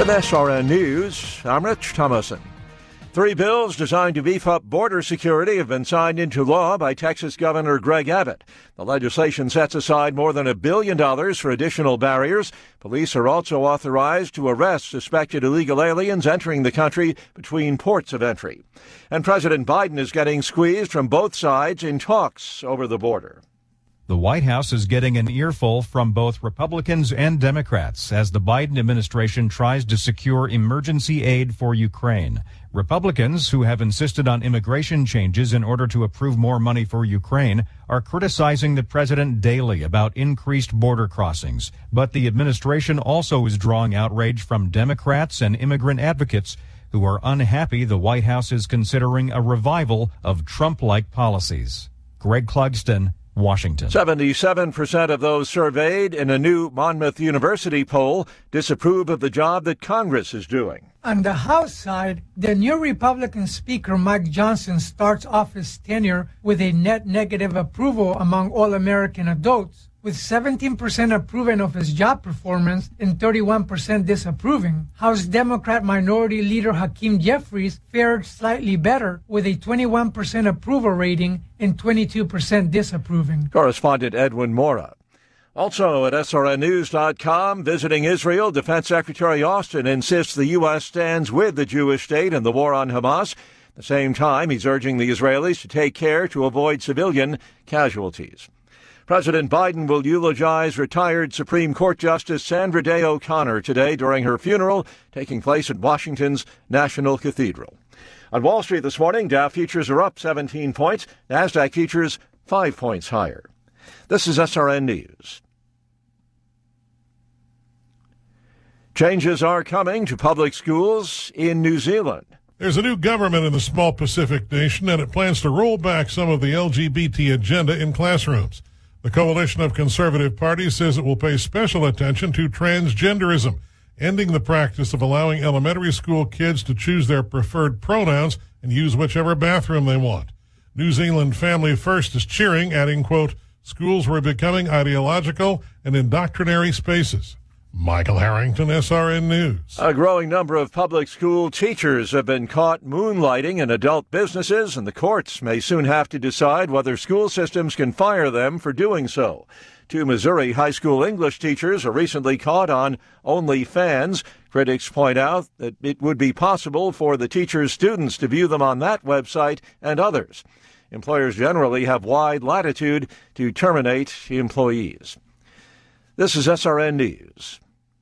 With SRN News, I'm Rich Thomason. 3 bills designed to beef up border security have been signed into law by Texas Governor Greg Abbott. The legislation sets aside more than $1 billion for additional barriers. Police are also authorized to arrest suspected illegal aliens entering the country between ports of entry. And President Biden is getting squeezed from both sides in talks over the border. The White House is getting an earful from both Republicans and Democrats as the Biden administration tries to secure emergency aid for Ukraine. Republicans, who have insisted on immigration changes in order to approve more money for Ukraine, are criticizing the president daily about increased border crossings. But the administration also is drawing outrage from Democrats and immigrant advocates who are unhappy the White House is considering a revival of Trump-like policies. Greg Clugston, Washington. 77% of those surveyed in a new Monmouth University poll disapprove of the job that Congress is doing. On the House side, the new Republican Speaker Mike Johnson starts off his tenure with a net negative approval among all American adults, with 17% approving of his job performance and 31% disapproving. House Democrat Minority Leader Hakeem Jeffries fared slightly better with a 21% approval rating and 22% disapproving. Correspondent Edwin Mora. Also at SRNnews.com, visiting Israel, Defense Secretary Austin insists the U.S. stands with the Jewish state in the war on Hamas. At the same time, he's urging the Israelis to take care to avoid civilian casualties. President Biden will eulogize retired Supreme Court Justice Sandra Day O'Connor today during her funeral, taking place at Washington's National Cathedral. On Wall Street this morning, Dow futures are up 17 points, NASDAQ futures 5 points higher. This is SRN News. Changes are coming to public schools in New Zealand. There's a new government in the small Pacific nation, and it plans to roll back some of the LGBT agenda in classrooms. The coalition of conservative parties says it will pay special attention to transgenderism, ending the practice of allowing elementary school kids to choose their preferred pronouns and use whichever bathroom they want. New Zealand Family First is cheering, adding, quote, schools were becoming ideological and indoctrinatory spaces. Michael Harrington, SRN News. A growing number of public school teachers have been caught moonlighting in adult businesses, and the courts may soon have to decide whether school systems can fire them for doing so. 2 Missouri high school English teachers are recently caught on OnlyFans. Critics point out that it would be possible for the teachers' students to view them on that website and others. Employers generally have wide latitude to terminate employees. This is SRN News.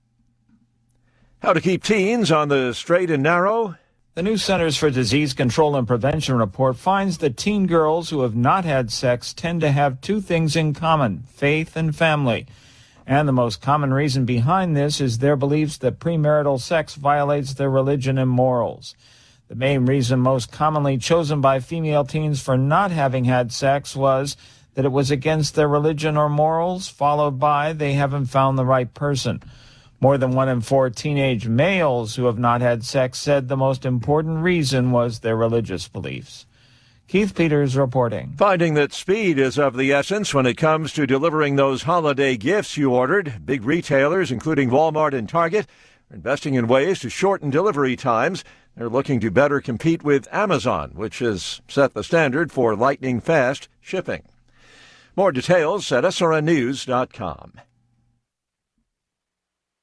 How to keep teens on the straight and narrow? The new Centers for Disease Control and Prevention report finds that teen girls who have not had sex tend to have 2 things in common: faith and family. And the most common reason behind this is their beliefs that premarital sex violates their religion and morals. The main reason most commonly chosen by female teens for not having had sex was that it was against their religion or morals, followed by they haven't found the right person. More than 1 in 4 teenage males who have not had sex said the most important reason was their religious beliefs. Keith Peters reporting. Finding that speed is of the essence when it comes to delivering those holiday gifts you ordered. Big retailers, including Walmart and Target, are investing in ways to shorten delivery times. They're looking to better compete with Amazon, which has set the standard for lightning-fast shipping. More details at SRNnews.com.